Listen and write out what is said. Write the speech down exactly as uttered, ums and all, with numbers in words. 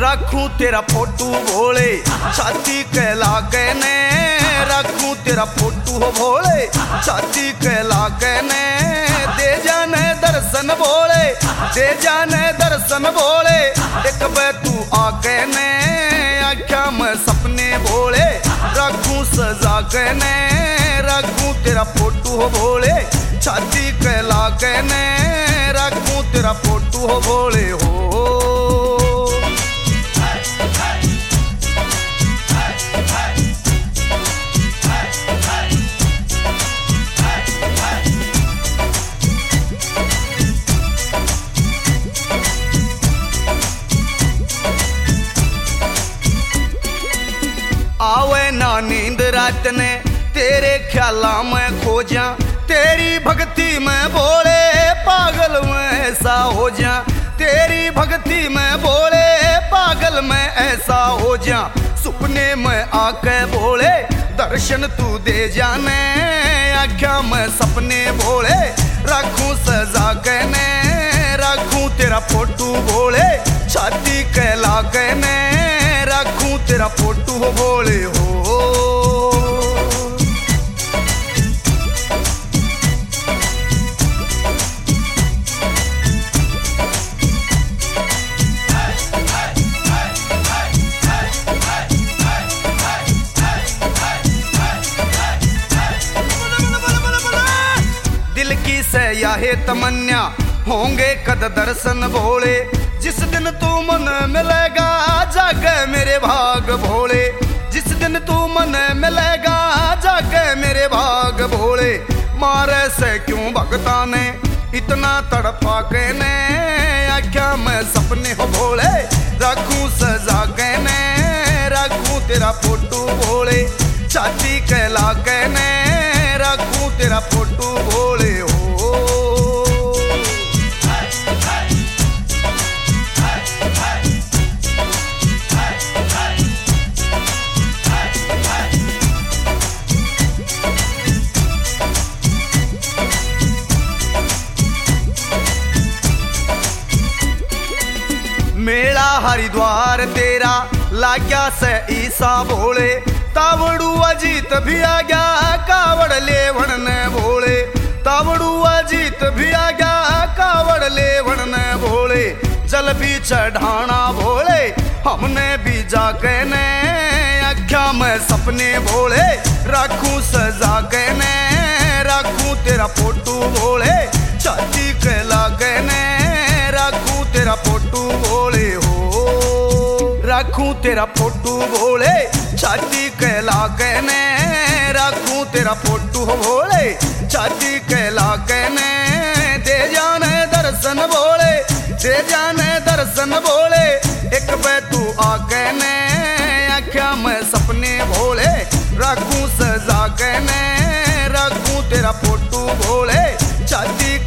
रखूं तेरा फोटू भोले छाती के लागे ने, रखूं तेरा फोटू हो भोले छाती के लागे ने। दे जाने दर्शन भोले, दे जाने दर्शन भोले, एक बे तू आके ने आख्या में सपने भोले। रखूं सजा के ने, रखूं तेरा फोटू हो भोले छाती के लागे ने, रखूं तेरा फोटू हो भोले हो। आवे ना नींद रात ने तेरे ख्याला में खो जा, तेरी भक्ति में भोले पागल में ऐसा हो जा, तेरी भक्ति में भोले पागल में ऐसा हो जा। सुपने में आके भोले दर्शन तू दे जाने, आख्या में सपने भोले रखूं सजा के ने, रखूं तेरा फोटू भोले छाती के लागे ने, रखूं तेरा फोटू हो भोले हो। दिल की सयाहे तमन्या होंगे कद दर्शन भोले, जिस दिन तू मन मिलेगा जागे मेरे भाग भोले, जिस दिन तू मन मिलेगा जागे मेरे भाग भोले। मारे से क्यों भगता ने इतना तड़पा के ने, आख्या में सपने हो भोले रखूं सजा के ने, रखूं तेरा फोटू भोले छाती के लागे ने, रखूं तेरा फोटू भोले हो। मेला हरिद्वार तेरा लाग्या से ईसा भोले, तावड़ू अजीत भी आ गया कावड़ लेवण ने भोले, तावड़ू अजीत भी आ गया कावड़ लेवण ने भोले। जल भी चढ़ाना भोले हमने भी जाके ने, आख्या में सपने भोले रखूं सजा के ने, रखूं तेरा फोटू भोले छाती के लागे ने, रखूं तेरा फोटू भोले हो। रखूं तेरा फोटू भोले छाती के लागे ने, रखूं तेरा फोटू भोले छाती के लागे ने। दे जाने दर्शन भोले, दे जाने दर्शन भोले, एक पे तू आके ने आख्या में सपने भोले रखूं सजा के ने, रखूं तेरा फोटू भोले छाती